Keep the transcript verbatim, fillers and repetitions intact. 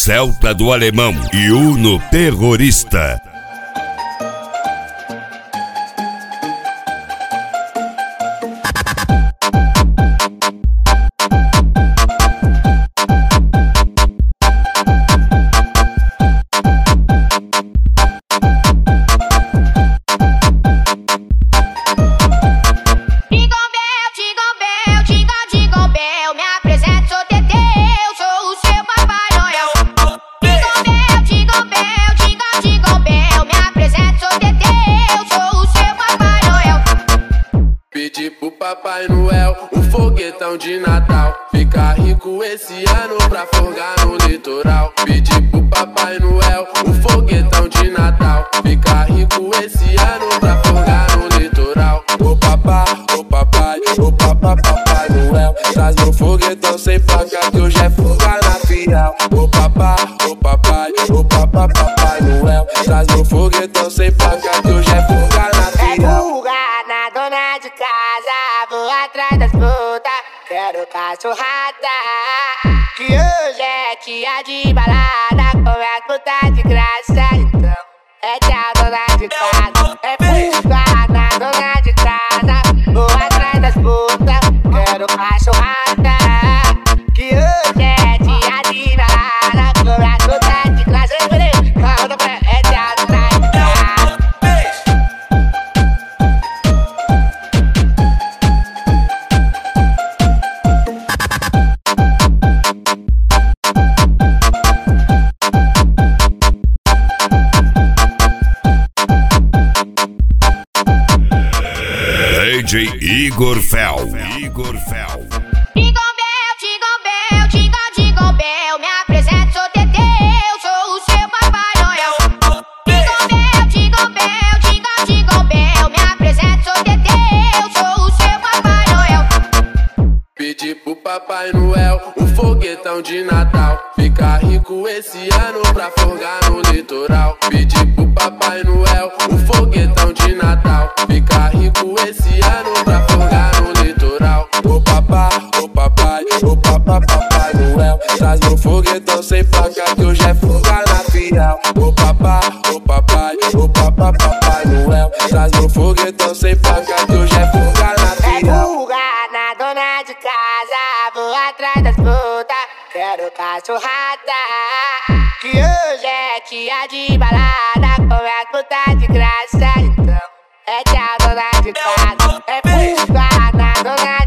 Celta do Alemão e Uno Terrorista. Pedi pro Papai Noel um foguetão de Natal, ficar rico esse ano pra folgar no litoral. Pedi pro Papai Noel um foguetão de Natal, ficar rico esse ano pra folgar no litoral. Ô papá, ô papai, ô papá, Papai Noel, traz meu foguetão sem placa que hoje é folgar na fiel. Ô papá, ô papai, ô papá, Papai Noel, traz meu foguetão sem placa que hoje é folgar na fiel. Dona de casa, vou atrás das putas, quero cachorrada, que hoje é dia de balada, com as putas de graça, então é tchau, dona de casa, é puta na dona de casa, vou atrás das putas, quero cachorrada, que hoje é dia de balada, com as putas de graça, é tchau, dona de casa. D J Igor Fel. Igor Fel. Jingle bell, jingle bell, jingle, jingle bell, me apresento, sou Tetê, eu sou o seu Papai Noel. Jingle bell, jingle bell, jingle, jingle bell, me apresento, sou Tetê, eu sou o seu Papai Noel. Pedi pro Papai Noel um foguetão de Natal, ficar rico esse ano pra folgar no litoral. Pedi pro Papai Noel um foguetão de Natal, ficar rico esse ano pra folgar no litoral. Ô papá, ô papai, ô papá, Papai Noel, traz meu foguetão sem placa que hoje é folgar na fiel. Ô papá, ô papai, ô papá, Papai Noel, traz meu foguetão sem placa que hoje é folgar na É fiel. pulga na dona de casa, vou atrás das putas, quero cachorrada, que hoje é dia de balada, com as putas de graça, então é tchau, dona de casa, é pulga na dona de